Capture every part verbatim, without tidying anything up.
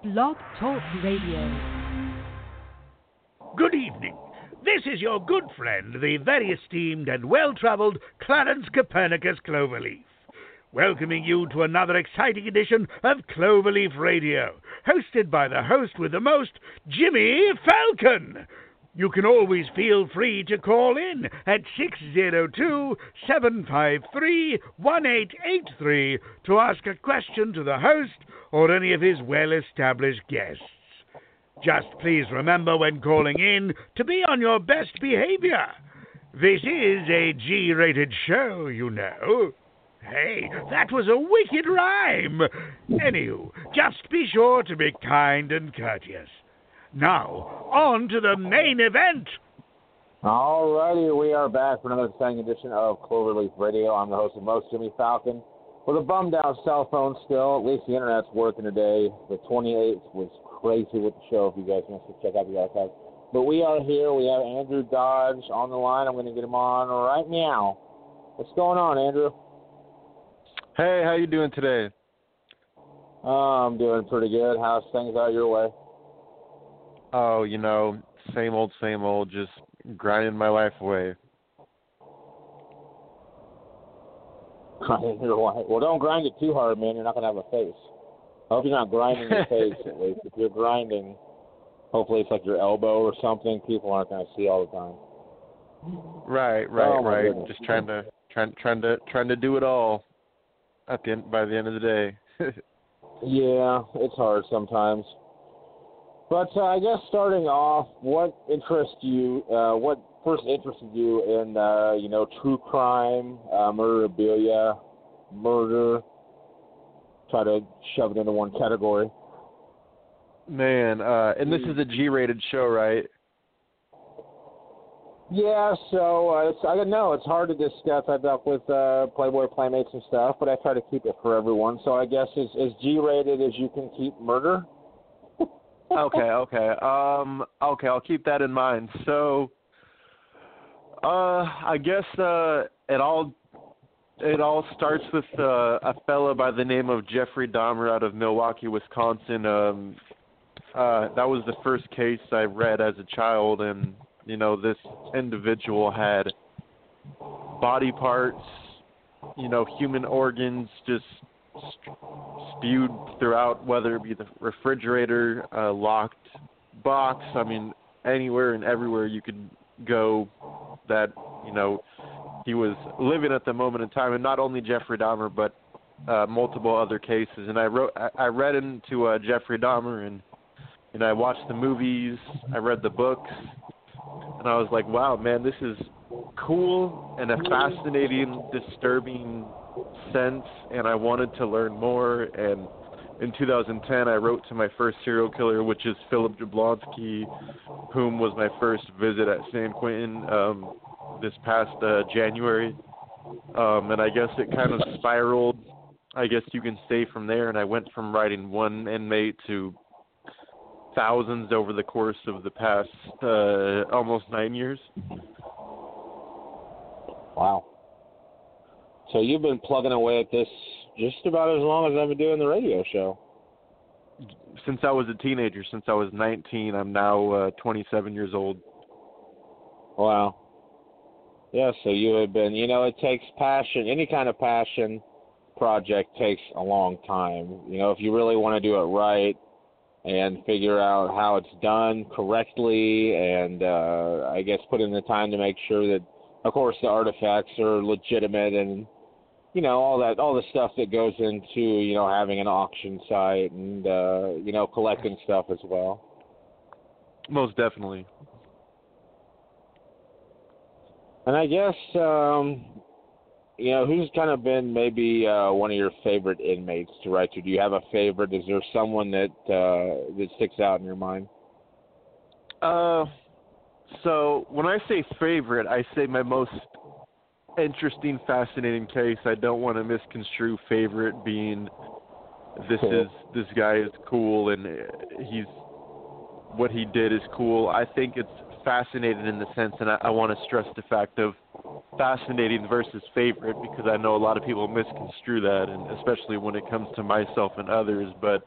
Blog Talk Radio. Good evening. This is your good friend, the very esteemed and well-travelled Clarence Copernicus Cloverleaf, welcoming you to another exciting edition of Cloverleaf Radio, hosted by the host with the most, Jimmy Falcon. You can always feel free to call in at six zero two, seven five three, one eight eight three to ask a question to the host or any of his well-established guests. Just please remember when calling in to be on your best behavior. This is a G-rated show, you know. Hey, that was a wicked rhyme. Anywho, just be sure to be kind and courteous. Now, on to the main event. All righty, we are back for another exciting edition of Cloverleaf Radio. I'm the host of most, Jimmy Falcon. With a bummed-out cell phone still, at least the internet's working today. The twenty-eighth was crazy with the show, if you guys want to check out the archive. But we are here. We have Andrew Dodge on the line. I'm going to get him on right now. What's going on, Andrew? Hey, how you doing today? Uh, I'm doing pretty good. How's things out your way? Oh, you know, same old, same old, just grinding my life away. Grinding your life? Well, don't grind it too hard, man. You're not going to have a face. I hope you're not grinding your face, at least. If you're grinding, hopefully it's like your elbow or something. People aren't going to see all the time. Right, right, oh, right. Goodness. Just trying to, trying, trying to, trying to do it all at the end, by the end of the day. Yeah, it's hard sometimes. But uh, I guess starting off, what interests you? Uh, what first interested you in, uh, you know, true crime, uh, murderabilia, murder? Try to shove it into one category. Man, uh, and this is a G-rated show, right? Yeah, so uh, it's, I don't know. It's hard to discuss. I've dealt with uh, Playboy Playmates and stuff, but I try to keep it for everyone. So I guess as, as G-rated as you can keep murder. okay, okay. Um, okay, I'll keep that in mind. So, uh, I guess uh, it all it all starts with uh, a fella by the name of Jeffrey Dahmer out of Milwaukee, Wisconsin. Um, uh, that was the first case I read as a child, and you know, this individual had body parts, you know, human organs just spewed throughout, whether it be the refrigerator, uh, locked box, I mean, anywhere and everywhere you could go that, you know, he was living at the moment in time. And not only Jeffrey Dahmer, but uh, multiple other cases. And I wrote, I, I read into uh, Jeffrey Dahmer, and, and I watched the movies, I read the books, and I was like, wow, man, this is cool and a fascinating, disturbing sense, and I wanted to learn more. And in two thousand ten, I wrote to my first serial killer, which is Philip Jablonski, whom was my first visit at San Quentin um, this past uh, January. Um, and I guess it kind of spiraled, I guess you can say, from there. And I went from writing one inmate to thousands over the course of the past uh, almost nine years. Wow. So you've been plugging away at this just about as long as I've been doing the radio show. Since I was a teenager, since I was nineteen, I'm now uh, twenty-seven years old. Wow. Yeah, so you have been, you know, it takes passion, any kind of passion project takes a long time. You know, if you really want to do it right and figure out how it's done correctly and uh, I guess put in the time to make sure that, of course, the artifacts are legitimate and, you know, all that, all the stuff that goes into, you know, having an auction site and, uh, you know, collecting stuff as well. Most definitely. And I guess, um, you know, who's kind of been maybe uh, one of your favorite inmates to write to? Do you have a favorite? Is there someone that uh, that sticks out in your mind? Uh, so when I say favorite, I say my most interesting, fascinating case. I don't want to misconstrue favorite being this Cool. is this guy is cool and he's what he did is cool. I think it's fascinating in the sense, and I, I want to stress the fact of fascinating versus favorite, because I know a lot of people misconstrue that, and especially when it comes to myself and others. But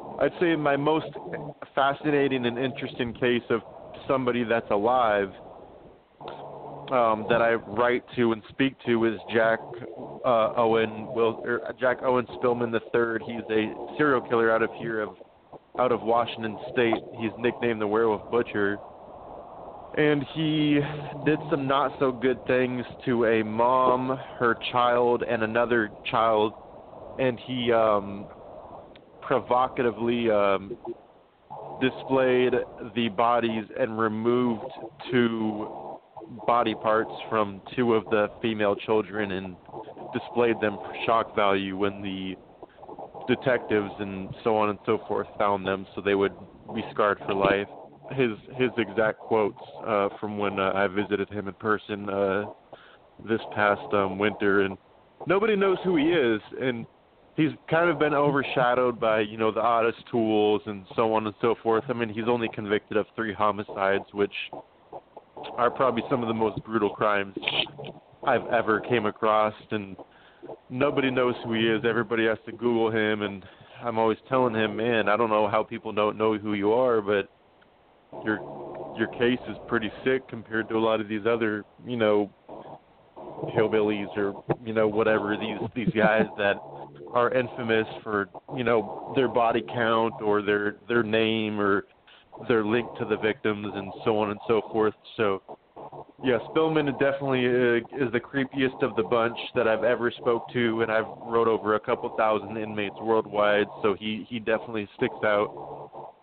I'd say my most fascinating and interesting case of somebody that's alive um, that I write to and speak to is Jack uh, Owen Will or Jack Owen Spillman the third. He's a serial killer out of here of out of Washington State. He's nicknamed the Werewolf Butcher. And he did some not so good things to a mom, her child, and another child. And he um, provocatively um, displayed the bodies and removed two body parts from two of the female children and displayed them for shock value when the detectives and so on and so forth found them, so they would be scarred for life. His his exact quotes uh, from when uh, I visited him in person uh, this past um, winter, and nobody knows who he is, and he's kind of been overshadowed by, you know, the oddest tools and so on and so forth. I mean, he's only convicted of three homicides, which are probably some of the most brutal crimes I've ever came across, and nobody knows who he is. Everybody has to Google him, and I'm always telling him, man, I don't know how people don't know who you are, but your your case is pretty sick compared to a lot of these other, you know, hillbillies or, you know, whatever, these these guys that are infamous for, you know, their body count or their their name or their link to the victims and so on and so forth. So, yeah, Spillman definitely uh, is the creepiest of the bunch that I've ever spoke to, and I've wrote over a couple thousand inmates worldwide, so he, he definitely sticks out.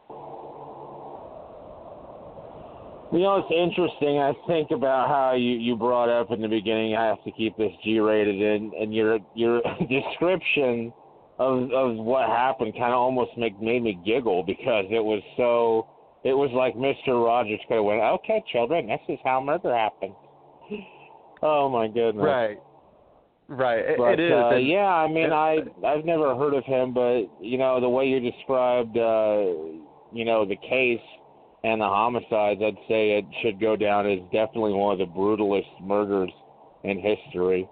You know, it's interesting. I think about how you, you brought up in the beginning, I have to keep this G-rated, and, and your your description of of what happened kind of almost make, made me giggle because it was so, it was like Mister Rogers could have went, okay, children, this is how murder happened. Oh, my goodness. Right. Right. It, but, it is. Uh, and, yeah, I mean, and, I, I've never heard of him, but, you know, the way you described, uh, you know, the case and the homicides, I'd say it should go down as definitely one of the brutalest murders in history.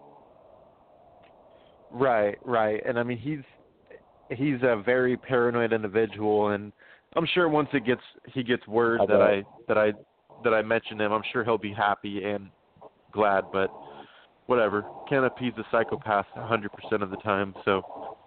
Right, right. And I mean, he's he's a very paranoid individual, and I'm sure once it gets he gets word I that bet. I that I that I mentioned him, I'm sure he'll be happy and glad. But whatever, can't appease a psychopath one hundred percent of the time. So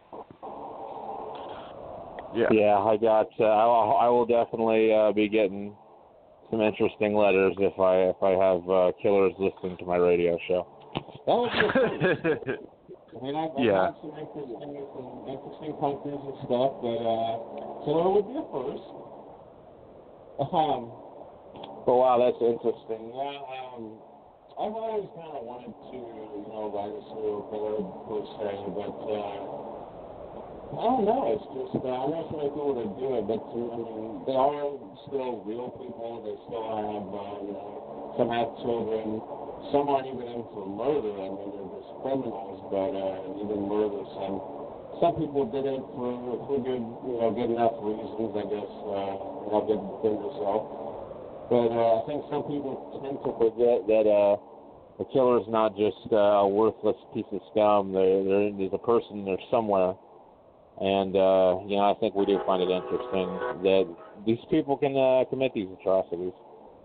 yeah, yeah, I got. Uh, I, I will definitely uh, be getting some interesting letters if I if I have uh, killers listening to my radio show. That would be fun. I mean, I've, I've yeah. had some interesting, some interesting countries and stuff, but uh, killer would be a first. Um, but wow, that's interesting. Yeah, um, I've always kind of wanted to, you know, write a serial killer per se, but uh, I don't know. It's just uh, I know so many people that do it, but I mean, they are still real people. They still have, uh, you know, some have children. Some aren't even in for murder. I mean, they're just criminals, but uh, even murder. Some some people did it for for good, you know, good enough reasons, I guess. Uh, you know, good defend yourself. But uh, I think some people tend to forget that uh, a killer's not just uh, a worthless piece of scum. There, there, there's a person there somewhere. And, uh, you know, I think we do find it interesting that these people can uh, commit these atrocities.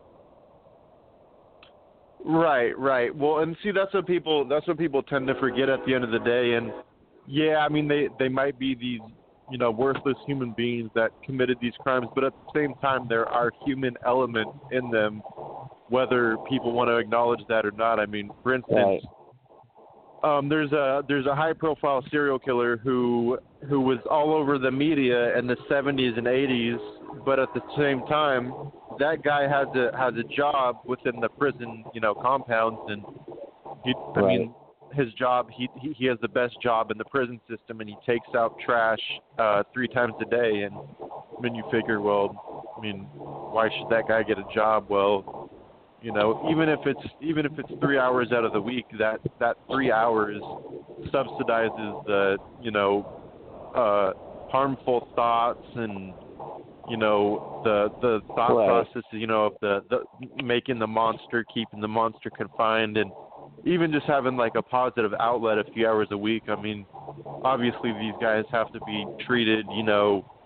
Right, right. Well, and see, that's what people that's what people tend to forget at the end of the day. And yeah, I mean, they they might be these, you know, worthless human beings that committed these crimes, but at the same time, there are human elements in them, whether people want to acknowledge that or not. I mean, for instance. Right. Um, there's a there's a high-profile serial killer who who was all over the media in the seventies and eighties, but at the same time, that guy has a has a job within the prison, you know, compounds, and he, I Right. mean, his job he, he he has the best job in the prison system, and he takes out trash uh, three times a day. And I mean, you figure, well, I mean, why should that guy get a job? Well, you know, even if it's even if it's three hours out of the week, that that three hours subsidizes the, you know, uh, harmful thoughts and, you know, the the thought Right. process, you know, of the, the making the monster, keeping the monster confined, and even just having like a positive outlet a few hours a week. I mean, obviously these guys have to be treated, you know,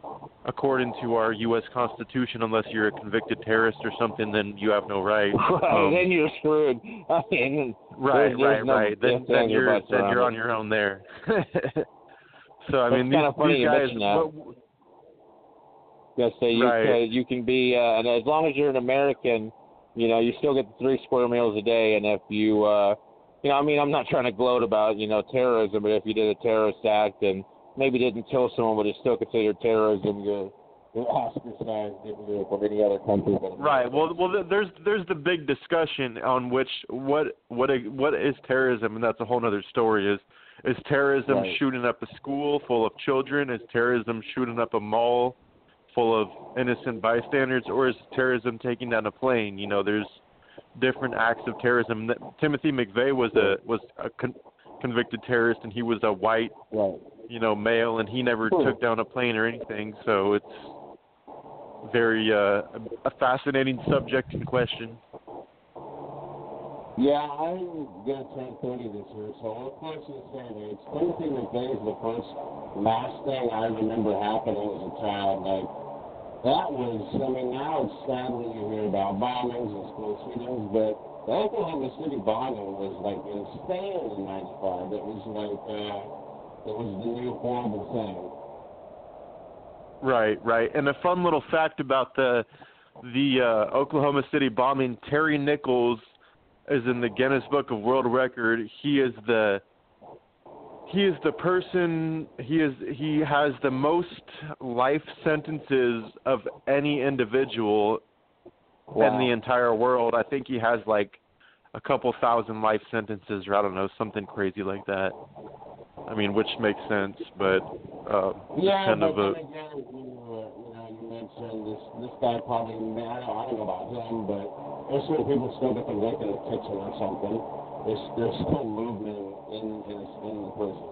according to our U S Constitution, unless you're a convicted terrorist or something, then you have no right. Right, Um, then you're screwed. I mean, right, there's, right, there's no right. Then, then you're then you're on it. your own there. So I That's mean, kind these, of funny these you guys. mention that. What, Just say you right. can, you can be, uh, and as long as you're an American, you know, you still get the three square meals a day. And if you, uh, you know, I mean, I'm not trying to gloat about, you know, terrorism, but if you did a terrorist act and maybe didn't kill someone, but it's still considered terrorism, you're, you're ostracized from any other country. Right. Well, well, there's there's the big discussion on which what what what is terrorism, and that's a whole other story. Is is terrorism right. shooting up a school full of children? Is terrorism shooting up a mall full of innocent bystanders, or is terrorism taking down a plane? You know, there's different acts of terrorism. Timothy McVeigh was a was a con- convicted terrorist, and he was a white, right. you know, male, and he never Sure. took down a plane or anything. So it's very uh, a fascinating subject in question. Yeah, I'm going to turn thirty this year, so one question to say that it's Timothy McVeigh is the first mass thing I remember happening as a child. Like, that was, I mean, now it's sadly you hear about bombings and school shootings, but the Oklahoma City bombing was, like, insane in ninety-five. It was like, uh, it was the new horrible thing. Right, right. And a fun little fact about the the uh, Oklahoma City bombing: Terry Nichols is in the Guinness Book of World Record. He is the he is the person he is he has the most life sentences of any individual Wow. in the entire world. I think he has like a couple thousand life sentences, or I don't know, something crazy like that. I mean, which makes sense, but uh, yeah, kind but of a then again, you, uh, you know, you mentioned this this guy probably, I don't, I don't know about him, but there's certain people still get convicted in the kitchen or something. There's there's still movement in in, in the prison.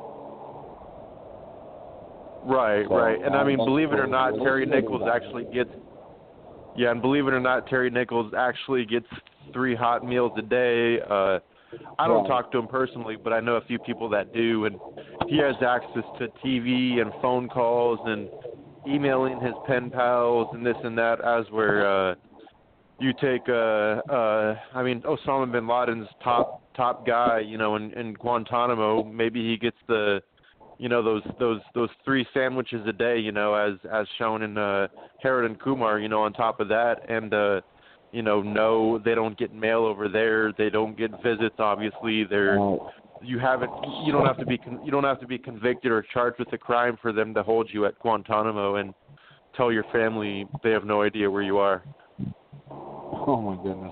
right, So, right. And I uh, mean, that's believe it or crazy. not, At least Terry he didn't Nichols die. actually gets yeah, and believe it or not, Terry Nichols actually gets three hot meals a day. Uh, I don't Right. talk to him personally, but I know a few people that do, and he has access to T V and phone calls and emailing his pen pals and this and that. As where uh, you take, uh, uh, I mean, Osama bin Laden's top top guy, you know, in, in Guantanamo. Maybe he gets the, you know, those those those three sandwiches a day, you know, as as shown in uh, Harold and Kumar, you know, on top of that, and. Uh, You know, no, they don't get mail over there. They don't get visits. Obviously, they're you haven't. You don't have to be. You don't have to be convicted or charged with a crime for them to hold you at Guantanamo and tell your family they have no idea where you are. Oh my goodness.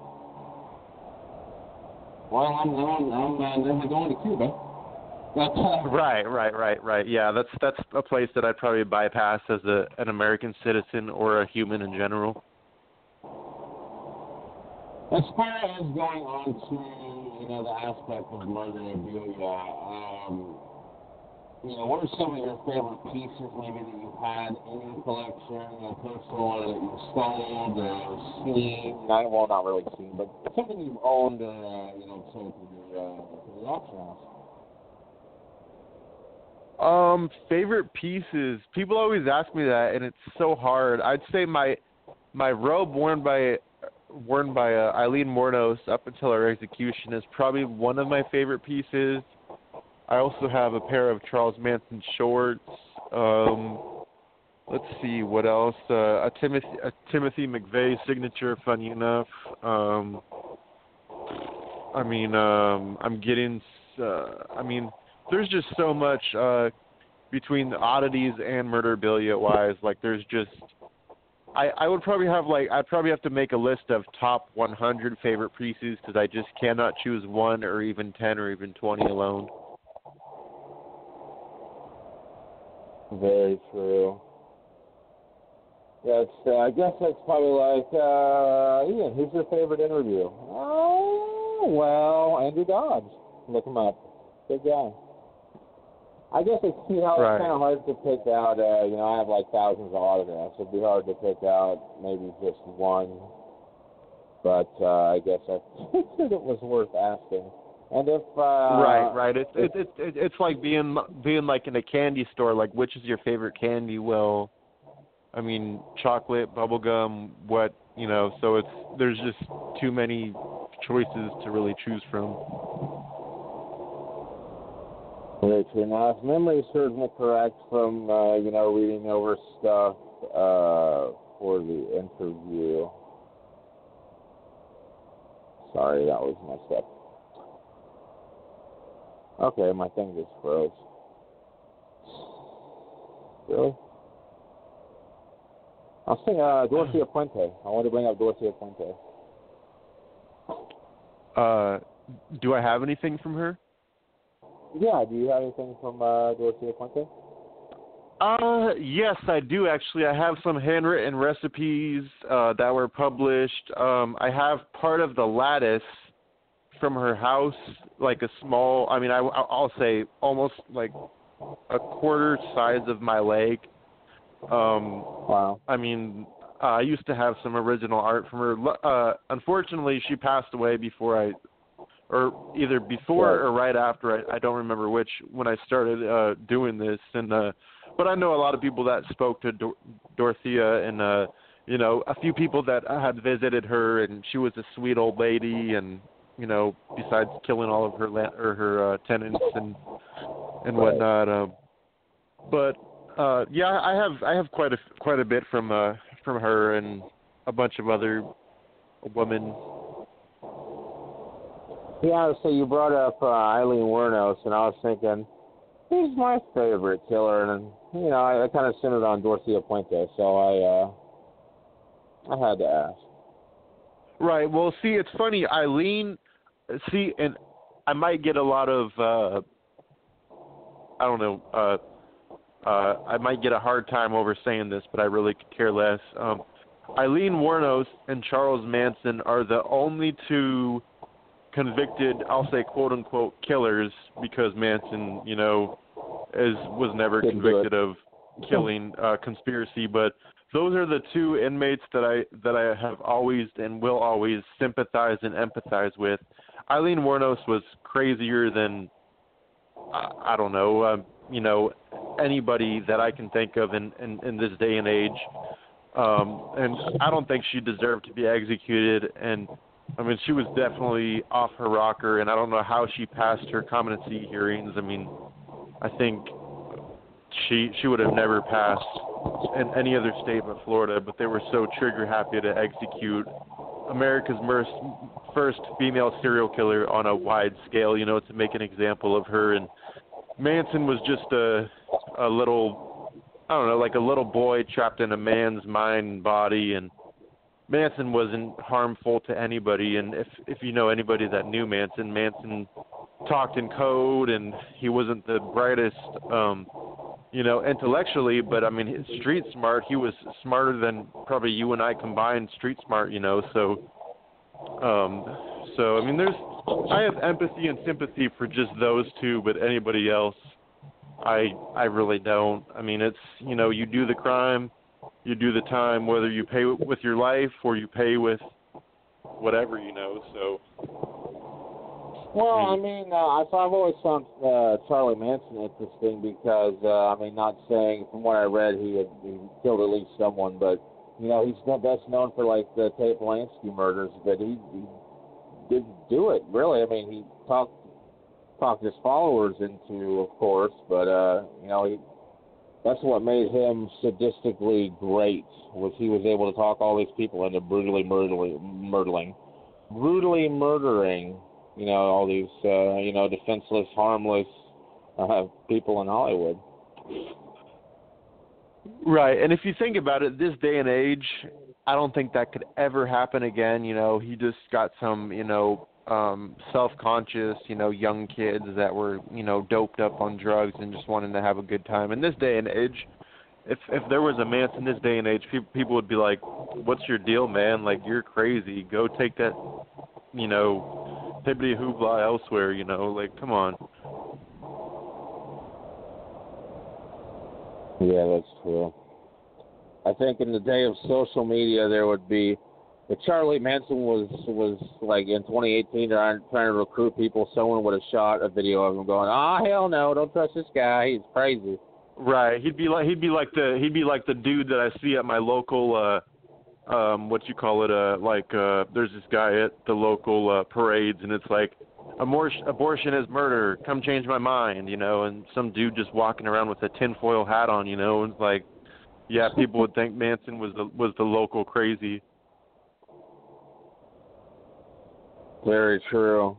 Well, I'm I'm, I'm uh, never going to Cuba. But, uh, Right, right, right, right. Yeah, that's that's a place that I'd probably bypass as a an American citizen or a human in general. As far as going on to, you know, the aspect of memorabilia, um, you know, what are some of your favorite pieces maybe that you've had in your collection, a personal one that you've sold or seen? Not, well, not really seen, but something you've owned or, uh, you know, sold to your, uh, to the auction house. Um, favorite pieces. People always ask me that, and it's so hard. I'd say my my robe worn by worn by uh, Eileen Mornos up until her execution is probably one of my favorite pieces. I also have a pair of Charles Manson shorts. Um, let's see what else. Uh, a Timothy a Timothy McVeigh signature. Funny enough. Um, I mean, um, I'm getting. Uh, I mean, there's just so much uh, between the oddities and murderabilia wise. Like, there's just. I, I would probably have like I'd probably have to make a list of top one hundred favorite pieces because I just cannot choose one or even ten or even twenty alone. Very true. That's uh, I guess that's probably like uh, Ian. Who's your favorite interview? Oh well, Andrew Dodge. Look him up. Good guy. I guess it's, you know, Right. it's kind of hard to pick out, uh, you know, I have like thousands of autographs. It'd be hard to pick out maybe just one. But uh, I guess I figured it was worth asking. And if... Uh, right, right. It's, it's, it's, it's like being being like in a candy store, like which is your favorite candy? Well, I mean, chocolate, bubblegum, what, you know, so it's, there's just too many choices to really choose from. Very true. Now, if memory serves me correct from, uh, you know, reading over stuff uh, for the interview. Sorry, that was messed up. Okay, my thing just froze. Really? I was thinking uh, Dorothea Puente. I wanted to bring up Dorothea Puente. Uh, do I have anything from her? Yeah, do you have anything from uh, Dorothea Puente? Uh, yes, I do actually. I have some handwritten recipes uh, that were published. Um, I have part of the lattice from her house, like a small, I mean, I, I'll say almost like a quarter size of my leg. Um, wow. I mean, uh, I used to have some original art from her. Uh, unfortunately, she passed away before I, or either before right. or right after, I, I don't remember which, when I started uh, doing this. And uh, but I know a lot of people that spoke to Dor- Dorothea, and uh, you know, a few people that had visited her, and she was a sweet old lady, and you know, besides killing all of her la- or her uh, tenants and and right. whatnot. Um, but uh, yeah, I have I have quite a quite a bit from uh, from her and a bunch of other women. Yeah, so you brought up uh, Aileen Wuornos, and I was thinking, who's my favorite killer? And, you know, I, I kind of centered on Dorothea Puente, so I uh, I had to ask. Right. Well, see, it's funny. Aileen, see, and I might get a lot of, uh, I don't know, uh, uh, I might get a hard time over saying this, but I really could care less. Um, Aileen Wuornos and Charles Manson are the only two convicted, I'll say quote-unquote, killers, because Manson, you know, is was never Didn't convicted of killing, uh, conspiracy, but those are the two inmates that I that I have always and will always sympathize and empathize with. Aileen Wuornos was crazier than, I, I don't know, uh, you know, anybody that I can think of in, in, in this day and age. Um, and I don't think she deserved to be executed, and I mean, she was definitely off her rocker, and I don't know how she passed her competency hearings. I mean, I think she she would have never passed in any other state but Florida, but they were so trigger-happy to execute America's first, first female serial killer on a wide scale, you know, to make an example of her. And Manson was just a, a little, I don't know, like a little boy trapped in a man's mind and body, and Manson wasn't harmful to anybody, and if if you know anybody that knew Manson, Manson talked in code, and he wasn't the brightest, um, you know, intellectually, but I mean, his street smart, he was smarter than probably you and I combined street smart, you know, so, um, so, I mean, there's, I have empathy and sympathy for just those two, but anybody else, I, I really don't. I mean, it's, you know, you do the crime, you do the time, whether you pay with your life or you pay with whatever, you know, so. Well, I mean, uh, so I've always found uh, Charlie Manson interesting because, uh, I mean, not saying from what I read he had he killed at least someone, but, you know, he's not best known for, like, the Tate Polanski murders, but he, he didn't do it, really. I mean, he talked, talked his followers into, of course, but, uh, you know, he, that's what made him sadistically great, was he was able to talk all these people into brutally murdering, murdering, brutally murdering, you know, all these, uh, you know, defenseless, harmless uh, people in Hollywood. Right, and if you think about it, this day and age, I don't think that could ever happen again. You know, he just got some, you know, um, self-conscious, you know, young kids that were, you know, doped up on drugs and just wanting to have a good time. In this day and age, if if there was a Manson this day and age, people people would be like, "What's your deal, man? Like, you're crazy. Go take that, you know, hibbity hoopla elsewhere. You know, like, come on." Yeah, that's true. I think in the day of social media, there would be, if Charlie Manson was, was like in twenty eighteen trying, trying to recruit people, someone would have shot a video of him going, "Ah, oh, hell no, don't trust this guy, he's crazy." Right. He'd be like he'd be like the he'd be like the dude that I see at my local uh um what you call it uh like uh there's this guy at the local uh parades, and it's like abortion abortion is murder, come change my mind, you know, and some dude just walking around with a tinfoil hat on, you know, and it's like, yeah, people would think Manson was the was the local crazy. Very true.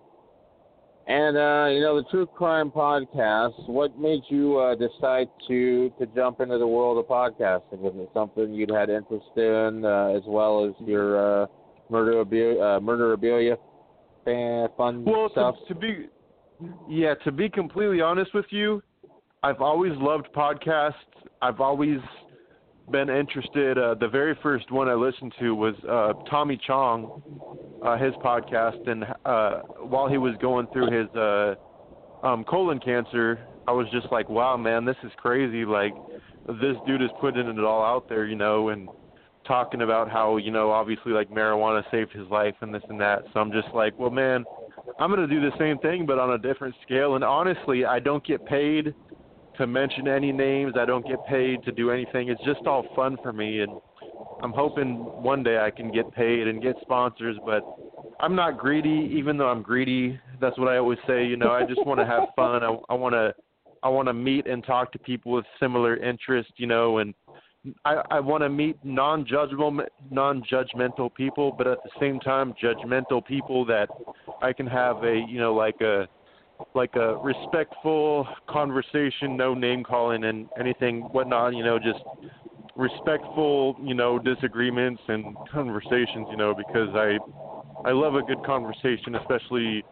And, uh, you know, the True Crime Podcast, what made you uh, decide to, to jump into the world of podcasting? Was it something you'd had interest in, uh, as well as your uh, murderabilia, uh, murderabilia fan, fun well, stuff? To, to be, yeah, to be completely honest with you, I've always loved podcasts. I've always been interested. Uh, the very first one I listened to was uh, Tommy Chong, uh, his podcast, and uh, while he was going through his uh, um, colon cancer, I was just like, wow, man, this is crazy. Like, this dude is putting it all out there, you know, and talking about how, you know, obviously, like, marijuana saved his life and this and that. So I'm just like, well, man, I'm going to do the same thing but on a different scale. And honestly, I don't get paid to mention any names. I don't get paid to do anything. It's just all fun for me, and I'm hoping one day I can get paid and get sponsors, but I'm not greedy, even though I'm greedy. That's what I always say, you know, I just want to have fun. I, I want to I want to meet and talk to people with similar interests, you know, and I, I want to meet non-judgmental, non-judgmental people, but at the same time, judgmental people that I can have a, you know, like a like a respectful conversation, no name calling and anything whatnot, you know, just respectful, you know, disagreements and conversations, you know, because I I love a good conversation, especially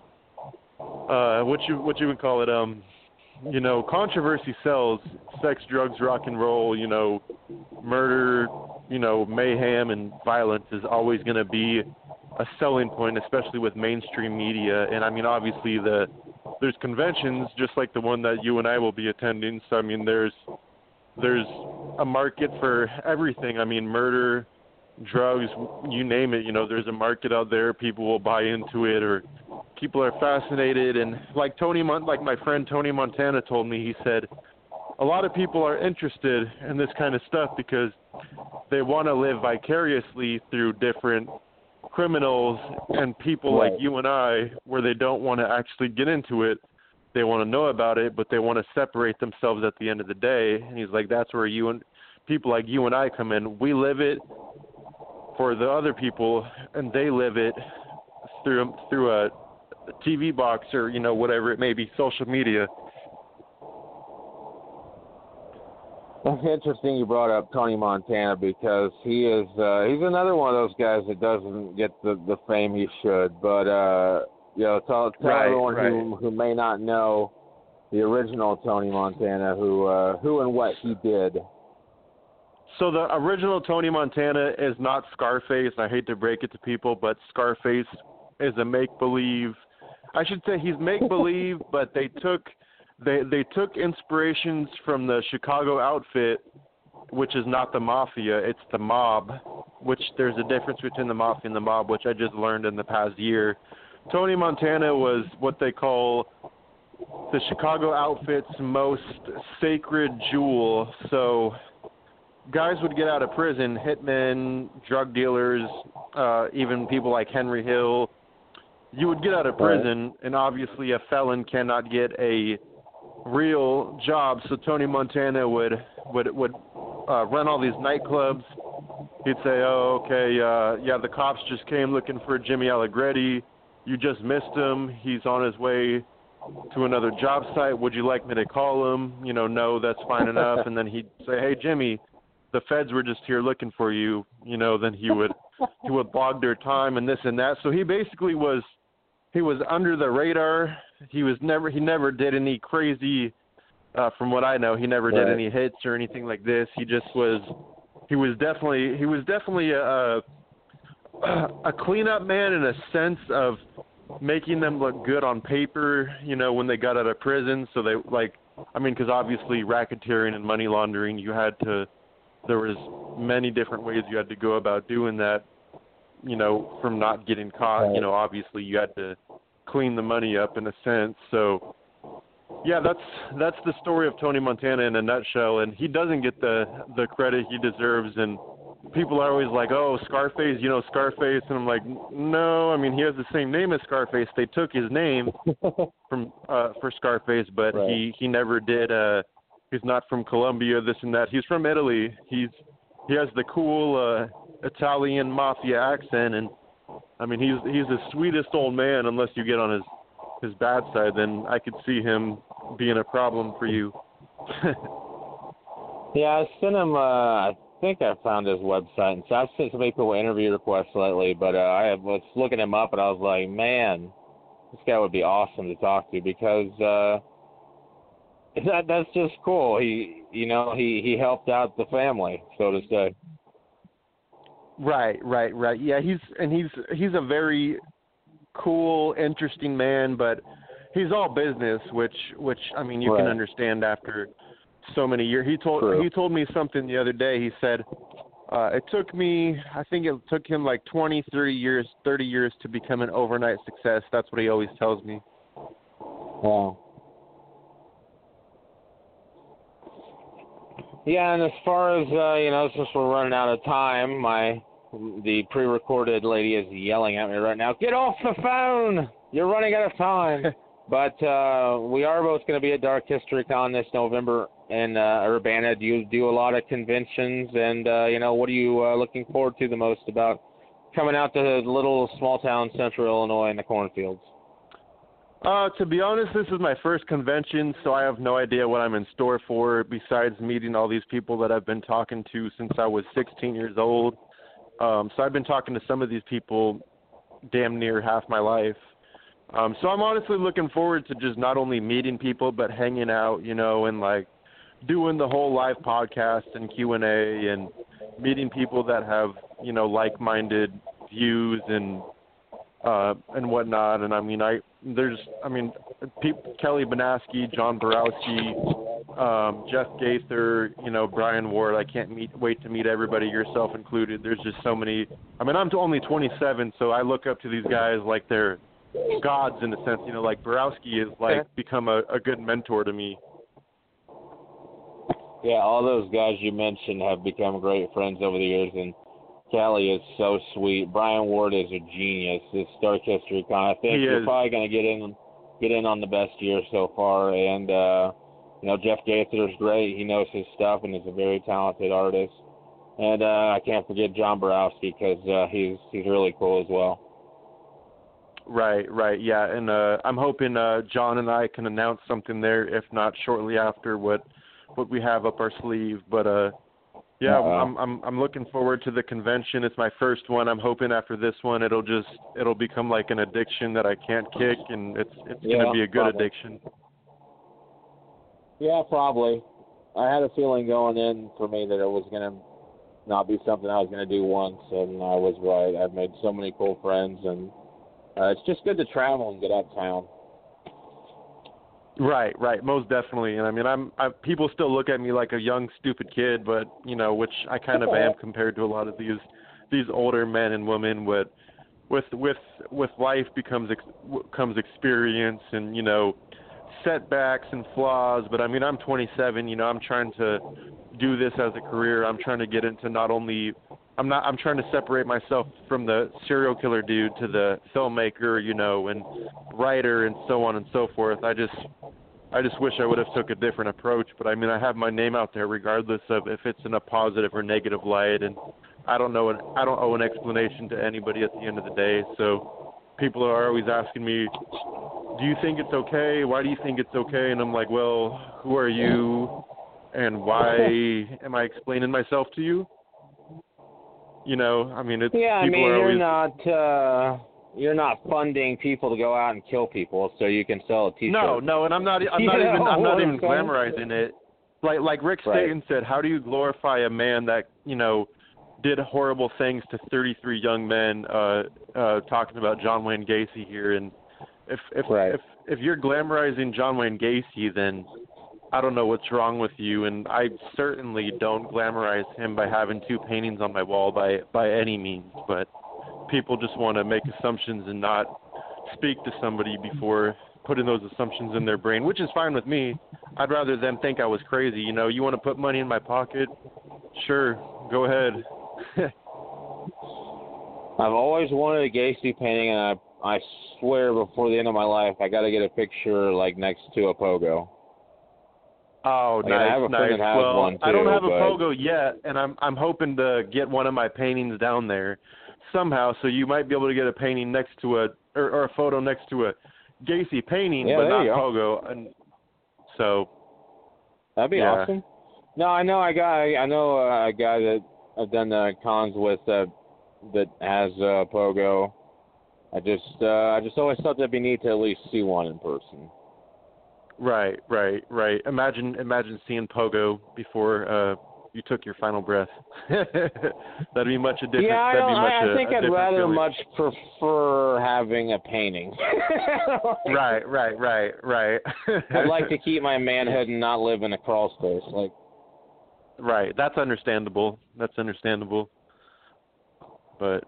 uh, what you what you would call it, um, you know, controversy sells. Sex, drugs, rock and roll, you know, murder, you know, mayhem and violence is always going to be a selling point, especially with mainstream media. And I mean, obviously the there's conventions just like the one that you and I will be attending. So I mean, there's there's a market for everything. I mean, murder, drugs, you name it. You know, there's a market out there. People will buy into it, or people are fascinated. And like Tony, Mon- like my friend Tony Montana told me, he said a lot of people are interested in this kind of stuff because they want to live vicariously through different criminals and people right. like you and I, where they don't want to actually get into it. They want to know about it, but they want to separate themselves at the end of the day. And he's like, that's where you and people like you and I come in. We live it for the other people, and they live it through through a T V box or, you know, whatever it may be, social media. It's interesting you brought up Tony Montana because he is uh, he's another one of those guys that doesn't get the, the fame he should. But uh, you know, tell, tell right, everyone right. who who may not know the original Tony Montana, who uh, who and what he did. So the original Tony Montana is not Scarface. I hate to break it to people, but Scarface is a make-believe. I should say he's make-believe, but they took they they took inspirations from the Chicago outfit, which is not the mafia, it's the mob, which there's a difference between the mafia and the mob, which I just learned in the past year. Tony Montana was what they call the Chicago outfit's most sacred jewel. So guys would get out of prison, hitmen, drug dealers, uh, even people like Henry Hill. You would get out of prison, and obviously a felon cannot get a real job. So Tony Montana would would would uh, run all these nightclubs. He'd say, "Oh, okay, uh, yeah, the cops just came looking for Jimmy Allegretti. You just missed him. He's on his way to another job site. Would you like me to call him? You know, no, that's fine enough." And then he'd say, "Hey, Jimmy, the feds were just here looking for you." You know, then he would he would log their time and this and that. So he basically was he was under the radar. He was never he never did any crazy. Uh, from what I know, he never right. did any hits or anything like this. He just was. He was definitely he was definitely a a cleanup man in a sense of making them look good on paper, you know, when they got out of prison. So they like, I mean, because obviously racketeering and money laundering, you had to, there was many different ways you had to go about doing that, you know, from not getting caught. You know, obviously you had to clean the money up in a sense. So Yeah, that's that's the story of Tony Montana in a nutshell, and he doesn't get the the credit he deserves. And people are always like, "Oh, Scarface, you know Scarface," and I'm like, "No, I mean he has the same name as Scarface. They took his name from uh, for Scarface, but right. he he never did. Uh, he's not from Colombia, this and that. He's from Italy. He's he has the cool uh, Italian mafia accent, and I mean he's he's the sweetest old man unless you get on his his bad side. Then I could see him being a problem for you." Yeah, I sent him. Uh, I think I found his website, and so I've sent some people interview requests lately. But uh, I was looking him up, and I was like, man, this guy would be awesome to talk to because uh, that that's just cool. He, you know, he he helped out the family, so to say. Right, right, right. Yeah, he's and he's he's a very cool, interesting man, but he's all business, which which I mean you right. can understand after so many years. He told True. he told me something the other day. He said uh, it took me, I think it took him like twenty-three years, thirty years to become an overnight success. That's what he always tells me. Wow. Yeah, and as far as uh, you know, since we're running out of time, my the pre-recorded lady is yelling at me right now. Get off the phone! You're running out of time. But uh, we are both going to be at Dark History Con this November in uh, Urbana. Do you do a lot of conventions? And, uh, you know, what are you uh, looking forward to the most about coming out to the little small town central Illinois in the cornfields? Uh, to be honest, this is my first convention, so I have no idea what I'm in store for besides meeting all these people that I've been talking to since I was sixteen years old. Um, so I've been talking to some of these people damn near half my life. Um, so I'm honestly looking forward to just not only meeting people, but hanging out, you know, and like doing the whole live podcast and Q and A and meeting people that have, you know, like-minded views and uh, and whatnot. And I mean, I there's, I mean, people, Kelly Banaski, John Borowski, um, Jeff Gaither, you know, Brian Ward. I can't meet, wait to meet everybody, yourself included. There's just so many. I mean, I'm only twenty-seven, so I look up to these guys like they're gods in a sense. You know, like Borowski has like become a, a good mentor to me. Yeah, all those guys you mentioned have become great friends over the years, and Kelly is so sweet. Brian Ward is a genius. This Dark History Con, I think He you're is. probably going to get in get in on the best year so far. And uh, you know, Jeff Gaither is great. He knows his stuff and is a very talented artist. And uh, I can't forget John Borowski because uh, he's he's really cool as well. Right, right, yeah, and uh, I'm hoping uh, John and I can announce something there, if not shortly after what what we have up our sleeve. But uh, yeah, Uh-oh. I'm I'm I'm looking forward to the convention. It's my first one. I'm hoping after this one, it'll just it'll become like an addiction that I can't kick, and it's it's Yeah, gonna be a good probably. addiction. Yeah, probably. I had a feeling going in for me that it was going to not be something I was going to do once, and I was right. I've made so many cool friends, and uh, it's just good to travel and get out of town. Right, right, most definitely. And I mean, I'm I, people still look at me like a young, stupid kid, but you know, which I kind of am compared to a lot of these these older men and women. But with with with life becomes ex, comes experience, and you know, setbacks and flaws. But I mean, I'm twenty-seven. You know, I'm trying to do this as a career. I'm trying to get into not only I'm not I'm trying to separate myself from the serial killer dude to the filmmaker, you know, and writer and so on and so forth. I just I just wish I would have took a different approach, but I mean, I have my name out there regardless of if it's in a positive or negative light, and I don't know an, I don't owe an explanation to anybody at the end of the day. So people are always asking me, do you think it's okay? Why do you think it's okay? And I'm like, well, who are you and why am I explaining myself to you? You know, I mean, it's Yeah, I people mean, are you're always, not uh, you're not funding people to go out and kill people so you can sell a T-shirt. No, no, and I'm not I'm not You even I'm know not what even I'm saying? glamorizing it. Like like Rick Right. Staten said, how do you glorify a man that, you know, did horrible things to thirty-three young men, uh uh talking about John Wayne Gacy here, and if if Right. if if you're glamorizing John Wayne Gacy, then I don't know what's wrong with you, and I certainly don't glamorize him by having two paintings on my wall by by any means, but people just want to make assumptions and not speak to somebody before putting those assumptions in their brain, which is fine with me. I'd rather them think I was crazy. You know, you want to put money in my pocket? Sure, go ahead. I've always wanted a Gacy painting, and I I swear before the end of my life, I got to get a picture like next to a pogo. Oh, like, nice, I have a nice. friend that has well, one too, I don't have but... a pogo yet, and I'm I'm hoping to get one of my paintings down there somehow. So you might be able to get a painting next to a or, or a photo next to a Gacy painting, yeah, but there not you go. pogo. And so that'd be yeah. awesome. No, I know I got I know a guy that I've done uh, cons with uh, that has uh, pogo. I just uh, I just always thought that'd be neat to at least see one in person. Right, right, right. Imagine, imagine seeing pogo before uh, you took your final breath. That'd be much a different. Yeah, I, that'd be don't, much I, a, I think a I'd rather feeling. much prefer having a painting. Right, right, right, right. I'd like to keep my manhood and not live in a crawl space. Like, right. That's understandable. That's understandable. But.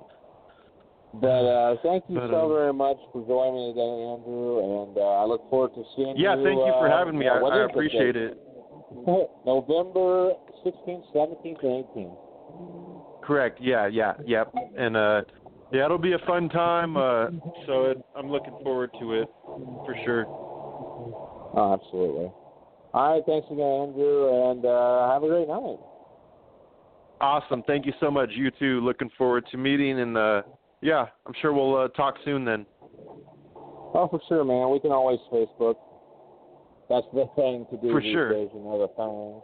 But uh, thank you but, so um, very much for joining me today, Andrew, and uh, I look forward to seeing yeah, you. Yeah, thank you for uh, having me. uh, I, I is the appreciate date? it. November sixteenth, seventeenth, and eighteenth. Correct. Yeah, yeah, yep. And uh, yeah, it'll be a fun time. Uh, so it, I'm looking forward to it for sure. Oh, absolutely. All right, thanks again, Andrew, and uh, have a great night. Awesome. Thank you so much. You too. Looking forward to meeting, and uh, yeah, I'm sure we'll uh, talk soon then. Oh, for sure, man. We can always Facebook. That's the thing to do For these sure. days, you know, the phone.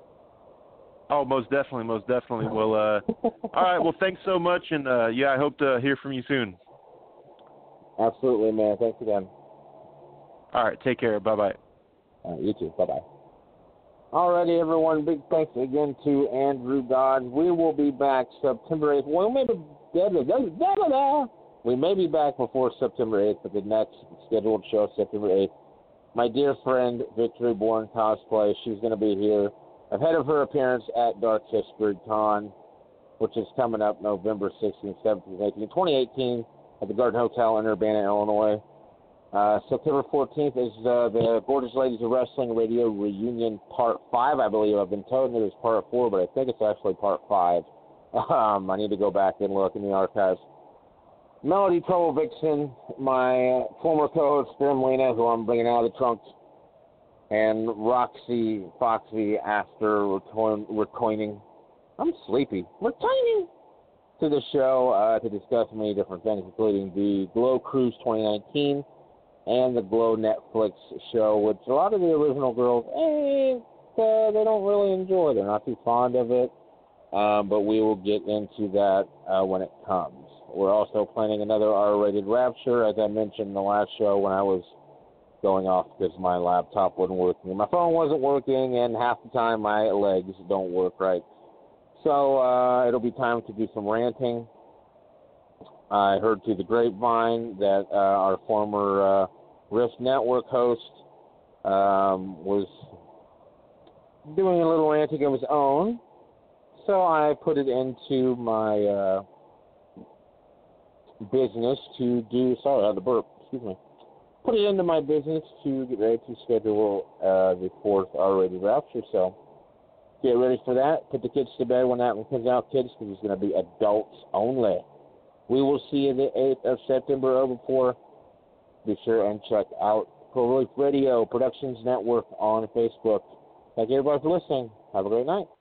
Oh, most definitely, most definitely. Well, uh, all right. Well, thanks so much, and uh, yeah, I hope to hear from you soon. Absolutely, man. Thanks again. All right. Take care. Bye bye. All right, you too. Bye bye. Alrighty, everyone. Big thanks again to Andrew Dodge. We will be back September eighth. Well, maybe da, da, da, da, da, da. we may be back before September eighth, but the next scheduled show is September eighth. My dear friend Victory Born Cosplay, she's going to be here ahead of her appearance at Dark History Con, which is coming up November sixteenth, seventeenth, eighteenth, twenty eighteen at the Garden Hotel in Urbana, Illinois. Uh, September fourteenth is uh, the Gorgeous Ladies of Wrestling Radio Reunion Part five, I believe. I've been told it was Part four, but I think it's actually Part five. Um, I need to go back and look in the archives. Melody Trouble Vixen, my former co-host, Lena, who I'm bringing out of the trunk, and Roxy Foxy after recoining. I'm sleepy. Recoining to the show uh, to discuss many different things, including the Glow Cruise twenty nineteen and the Glow Netflix show, which a lot of the original girls, eh, uh, they don't really enjoy. They're not too fond of it, um, but we will get into that uh, when it comes. We're also planning another R-rated Rapture, as I mentioned in the last show when I was going off because my laptop wasn't working. My phone wasn't working, and half the time my legs don't work right. So uh, it'll be time to do some ranting. I heard through the grapevine that uh, our former uh, Rift Network host um, was doing a little ranting of his own, so I put it into my uh, business to do, sorry, I had to burp, excuse me, put it into my business to get ready to schedule uh, the fourth R-rated Rapture, so get ready for that. Put the kids to bed when that one comes out, kids, because it's going to be adults only. We will see you the eighth of September or before. Be sure and check out Pro Relief Radio Productions Network on Facebook. Thank you, everybody, for listening. Have a great night.